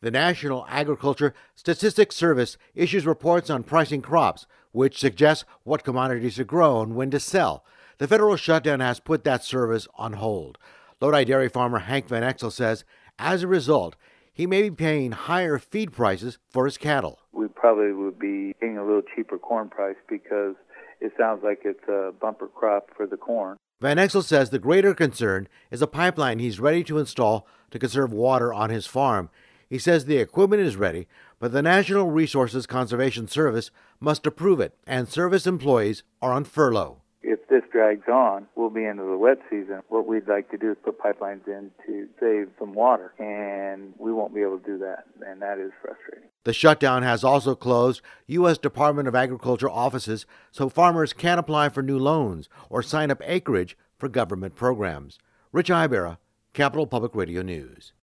The National Agriculture Statistics Service issues reports on pricing crops, which suggests what commodities are grown, when to sell. The federal shutdown has put that service on hold. Lodi dairy farmer Hank Van Exel says, as a result, he may be paying higher feed prices for his cattle. We probably would be getting a little cheaper corn price because it sounds like it's a bumper crop for the corn. Van Exel says the greater concern is a pipeline he's ready to install to conserve water on his farm. He says the equipment is ready, but the National Resources Conservation Service must approve it, and service employees are on furlough. If this drags on, we'll be into the wet season. What we'd like to do is put pipelines in to save some water, and we won't be able to do that, and that is frustrating. The shutdown has also closed U.S. Department of Agriculture offices so farmers can't apply for new loans or sign up acreage for government programs. Rich Ibarra, Capital Public Radio News.